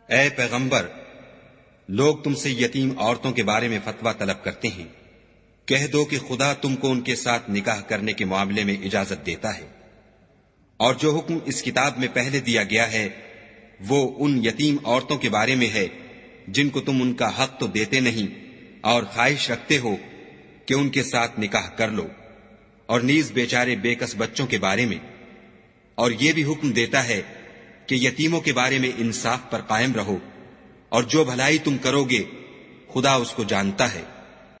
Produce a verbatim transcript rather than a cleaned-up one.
ए पैगंबर, लोग तुमसे यतीम औरतों के बारे में फतवा तलब करते हैं। कह दो कि खुदा तुमको उनके साथ निकाह करने के मामले में इजाजत देता है, और जो हुक्म इस किताब में पहले दिया गया है वो उन यतीम औरतों के बारे में है जिनको तुम उनका हक तो देते नहीं और ख्वाहिश रखते हो कि उनके साथ निकाह कर लो, और नीज बेचारे बेकस बच्चों के बारे में। और ये भी हुक्म देता है कि यतीमों के बारे में इंसाफ पर कायम रहो, और जो भलाई तुम करोगे खुदा उसको जानता है।